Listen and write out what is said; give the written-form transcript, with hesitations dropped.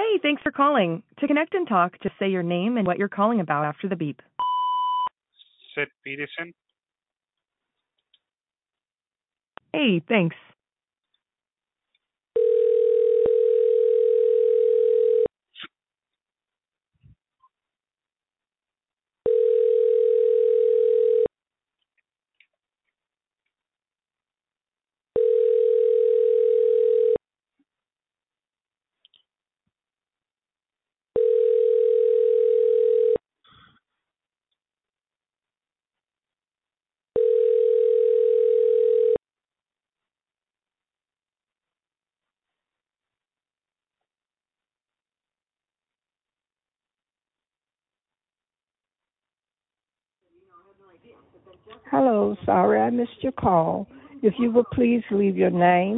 Hey, thanks for calling. To connect and talk, just say your name and what you're calling about after the beep. Seth Peterson. Hey, thanks. Hello, sorry I missed your call. If you would please leave your name